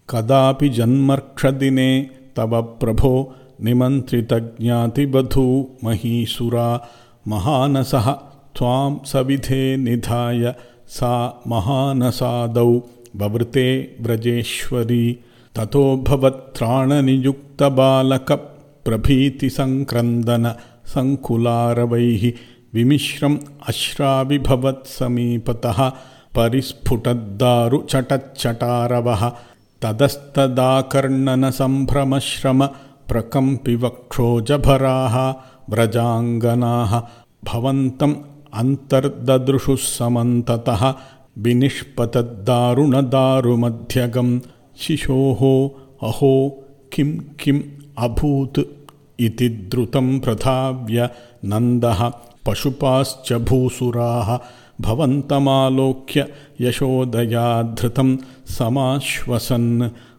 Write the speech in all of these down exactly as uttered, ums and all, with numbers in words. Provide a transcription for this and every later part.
कदापि जन्मर्क्षदिने तव प्रभो निमन्त्रितज्ञातिवधू महीसुरा महानसः त्वां सविधे निधाय सा महानसादौ ववृते व्रजेश्वरी ततो भवत्त्राणनियुक्तबालकप्रभीतिसङ्क्रन्दन सङ्कुलारवैः विमिश्रम् अश्राविभवत्समीपतः परिस्फुटद्दारुचटच्चटारवः ततस्तदाकर्णनसम्भ्रमश्रम प्रकम्पिवक्षोजभराः व्रजाङ्गनाः भवन्तम् अन्तर्ददृशुः समन्ततः विनिष्पतद्दारुणदारुमध्यगं शिशोः अहो किं किम् अभूत् इति द्रुतं प्रधाव्य नन्दः पशुपाश्च भूसुराः भवन्तमालोक्य यशोदया धृतं समाश्वसन्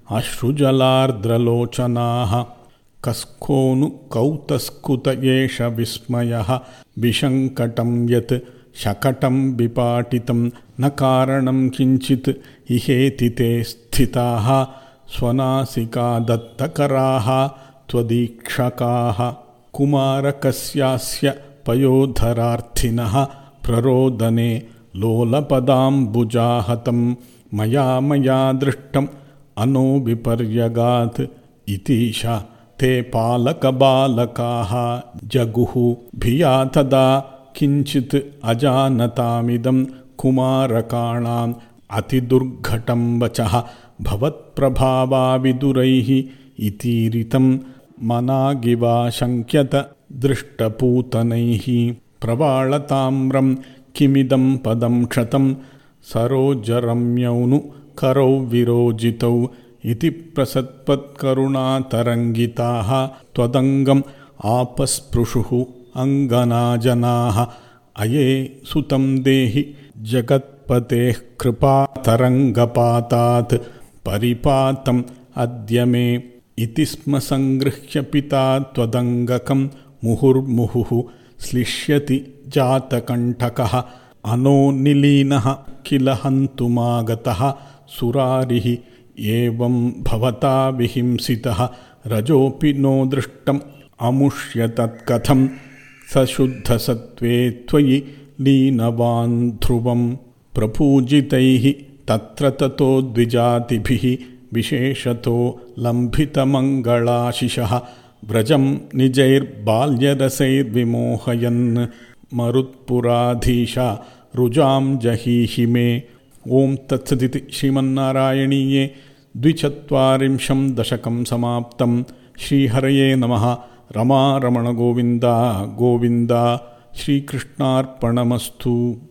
अश्रुजलार्द्रलोचनाः कस्कोनु कौतस्कुत एष विस्मयः विशङ्कटं यत् शकटं विपाटितं न कारणं किञ्चित् इहेति ते स्थिताः स्वनासिका दत्तकराः त्वदीक्षकाः कुमारकस्यास्य पयोधरार्थिनः प्ररोदने लोलपदाम्बुजाहतं मया मया दृष्टम् अनो विपर्यगात् इतीशा ते पालकबालकाः जगुः भिया तदा किञ्चित् अजानतामिदं कुमारकाणाम् अतिदुर्घटं वचः भवत्प्रभावाविदुरैः इतीरितं मनागिवाशङ्क्यत दृष्टपूतनैः प्रवाळताम्रं किमिदं पदं क्षतं सरोजरम्यौनु करौ विरोजितौ इति प्रसत्पत्करुणातरङ्गिताः त्वदङ्गम् आपस्पृशुः अङ्गनाजनाः अये सुतं देहि जगत्पतेः कृपातरङ्गपातात् परिपातम् अद्य मे इति स्म सङ्गृह्य पिता त्वदङ्गकं मुहुर्मुहुः श्लिष्यति जातकण्ठकः अनो निलीनः किल हन्तुमागतः सुरारिः एवं भवता विहिंसितः रजोऽपि नो दृष्टम् अमुष्य तत्कथं सशुद्धसत्त्वे त्वयि लीनवान् ध्रुवं प्रपूजितैः तत्र ततो द्विजातिभिः विशेषतो लम्भितमङ्गलाशिषः व्रजं निजैर्बाल्यरसैर्विमोहयन् मरुत्पुराधीशा रुजां जहीहि मे। ॐ तत्सदिति श्रीमन्नारायणीये द्विचत्वारिंशं दशकं समाप्तं। श्रीहरये नमः। रमारमण गोविन्द गोविन्द। श्रीकृष्णार्पणमस्तु।